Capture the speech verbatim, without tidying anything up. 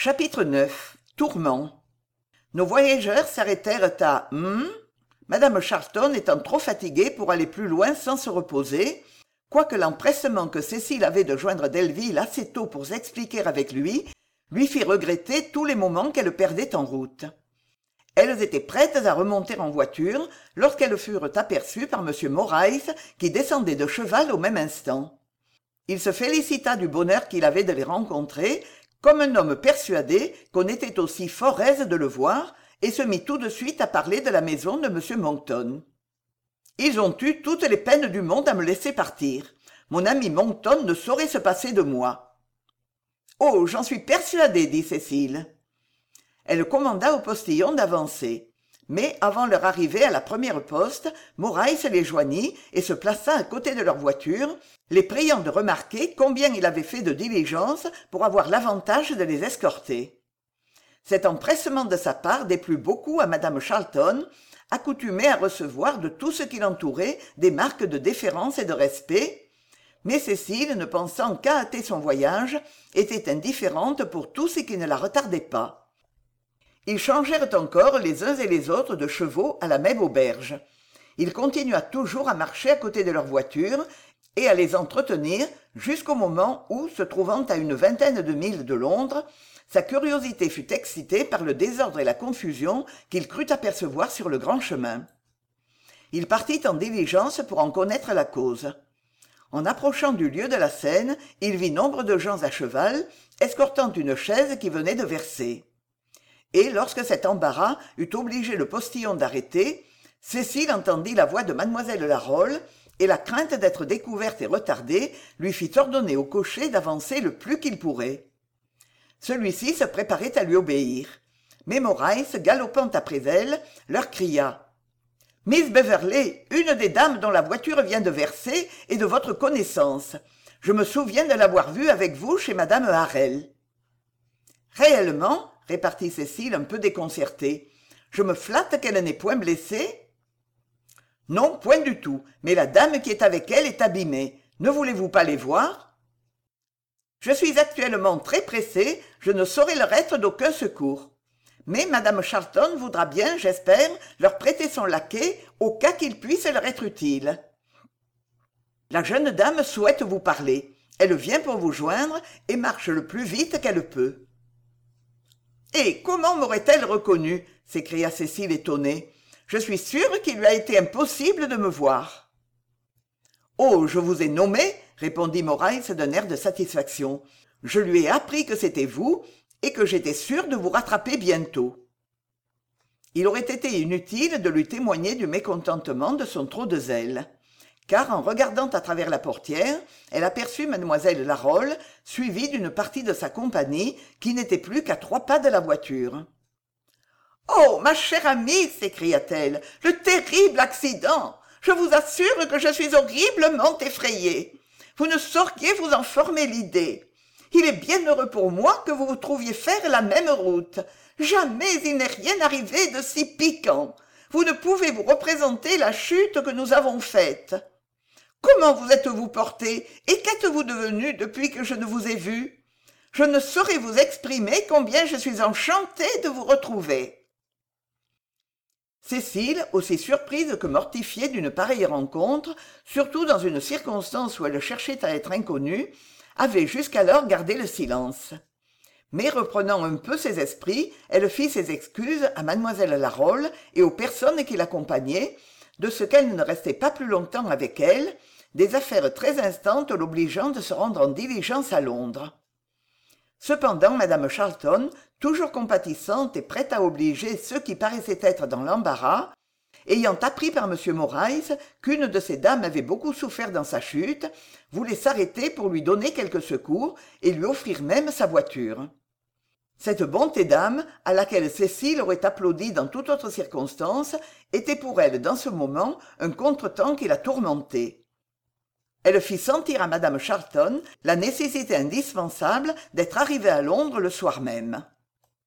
Chapitre neuf. Tourment. Nos voyageurs s'arrêtèrent à Hum, Madame Charlton étant trop fatiguée pour aller plus loin sans se reposer, quoique l'empressement que Cécile avait de joindre Delville assez tôt pour s'expliquer avec lui lui fit regretter tous les moments qu'elle perdait en route. Elles étaient prêtes à remonter en voiture lorsqu'elles furent aperçues par M. Moraïs qui descendait de cheval au même instant. Il se félicita du bonheur qu'il avait de les rencontrer, comme un homme persuadé qu'on était aussi fort aise de le voir, et se mit tout de suite à parler de la maison de M. Monckton. « Ils ont eu toutes les peines du monde à me laisser partir. Mon ami Monckton ne saurait se passer de moi. »« Oh, j'en suis persuadée, dit Cécile. » Elle commanda au postillon d'avancer. Mais avant leur arrivée à la première poste, Moraïs les joignit et se plaça à côté de leur voiture, les priant de remarquer combien il avait fait de diligence pour avoir l'avantage de les escorter. Cet empressement de sa part déplut beaucoup à Madame Charlton, accoutumée à recevoir de tout ce qui l'entourait des marques de déférence et de respect, mais Cécile, ne pensant qu'à hâter son voyage, était indifférente pour tout ce qui ne la retardait pas. Ils changèrent encore les uns et les autres de chevaux à la même auberge. Il continua toujours à marcher à côté de leur voiture et à les entretenir jusqu'au moment où, se trouvant à une vingtaine de milles de Londres, sa curiosité fut excitée par le désordre et la confusion qu'il crut apercevoir sur le grand chemin. Il partit en diligence pour en connaître la cause. En approchant du lieu de la scène, il vit nombre de gens à cheval, escortant une chaise qui venait de verser. Et lorsque cet embarras eut obligé le postillon d'arrêter, Cécile entendit la voix de mademoiselle Larolles, et la crainte d'être découverte et retardée lui fit ordonner au cocher d'avancer le plus qu'il pourrait. Celui-ci se préparait à lui obéir. Mais Moraïs, galopant après elle, leur cria « Miss Beverley, une des dames dont la voiture vient de verser est de votre connaissance. Je me souviens de l'avoir vue avec vous chez madame Harrel. »« Réellement, répartit Cécile un peu déconcertée, je me flatte qu'elle n'est point blessée. »« Non, point du tout, mais la dame qui est avec elle est abîmée. Ne voulez-vous pas les voir ? » ?»« Je suis actuellement très pressée, je ne saurais leur être d'aucun secours. Mais madame Charlton voudra bien, j'espère, leur prêter son laquais au cas qu'il puisse leur être utile. La jeune dame souhaite vous parler. Elle vient pour vous joindre et marche le plus vite qu'elle peut. »« Et comment m'aurait-elle reconnu ?» s'écria Cécile étonnée. « Je suis sûre qu'il lui a été impossible de me voir. »« Oh, je vous ai nommé, » répondit Moraïs d'un air de satisfaction. « Je lui ai appris que c'était vous et que j'étais sûre de vous rattraper bientôt. » Il aurait été inutile de lui témoigner du mécontentement de son trop de zèle, car en regardant à travers la portière, elle aperçut mademoiselle Larolles, suivie d'une partie de sa compagnie, qui n'était plus qu'à trois pas de la voiture. « Oh, ma chère amie !» s'écria-t-elle, « le terrible accident ! Je vous assure que je suis horriblement effrayée. Vous ne sauriez vous en former l'idée. Il est bien heureux pour moi que vous vous trouviez faire la même route. Jamais il n'est rien arrivé de si piquant. Vous ne pouvez vous représenter la chute que nous avons faite. Comment vous êtes-vous porté et qu'êtes-vous devenu depuis que je ne vous ai vu? Je ne saurais vous exprimer combien je suis enchantée de vous retrouver. » Cécile, aussi surprise que mortifiée d'une pareille rencontre, surtout dans une circonstance où elle cherchait à être inconnue, avait jusqu'alors gardé le silence. Mais reprenant un peu ses esprits, elle fit ses excuses à mademoiselle Larolles et aux personnes qui l'accompagnaient, de ce qu'elle ne restait pas plus longtemps avec elle, des affaires très instantes l'obligeant de se rendre en diligence à Londres. Cependant, madame Charlton, toujours compatissante et prête à obliger ceux qui paraissaient être dans l'embarras, ayant appris par M. Moraïs qu'une de ces dames avait beaucoup souffert dans sa chute, voulait s'arrêter pour lui donner quelques secours et lui offrir même sa voiture. Cette bonté d'âme, à laquelle Cécile aurait applaudi dans toute autre circonstance, était pour elle dans ce moment un contretemps qui la tourmentait. Elle fit sentir à madame Charlton la nécessité indispensable d'être arrivée à Londres le soir même.